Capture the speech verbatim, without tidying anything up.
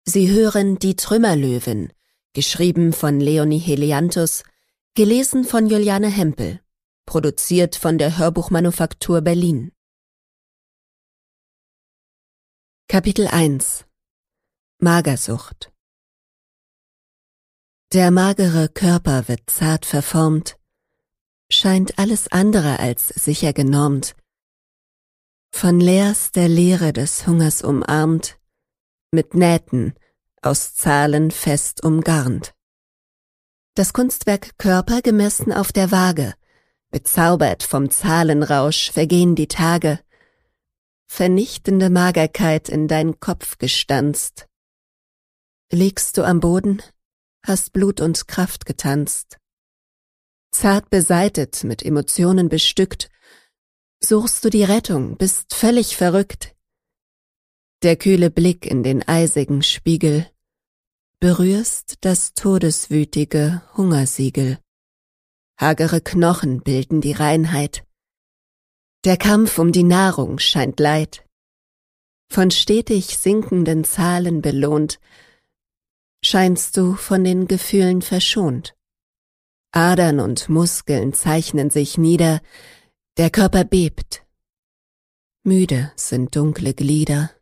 Sie hören Die Trümmerlöwen, geschrieben von Leonie Helianthus, gelesen von Juliane Hempel, produziert von der Hörbuchmanufaktur Berlin. Kapitel eins Magersucht. Der magere Körper wird zart verformt, scheint alles andere als sicher genormt, von Leers der Leere des Hungers umarmt, mit Nähten aus Zahlen fest umgarnt. Das Kunstwerk Körper gemessen auf der Waage, bezaubert vom Zahlenrausch vergehen die Tage, vernichtende Magerkeit in dein Kopf gestanzt. Liegst du am Boden, hast Blut und Kraft getanzt. Zart beseitet, mit Emotionen bestückt, suchst du die Rettung, bist völlig verrückt. Der kühle Blick in den eisigen Spiegel, berührst das todeswütige Hungersiegel. Hagere Knochen bilden die Reinheit. Der Kampf um die Nahrung scheint Leid. Von stetig sinkenden Zahlen belohnt, scheinst du von den Gefühlen verschont. Adern und Muskeln zeichnen sich nieder, der Körper bebt. Müde sind dunkle Glieder.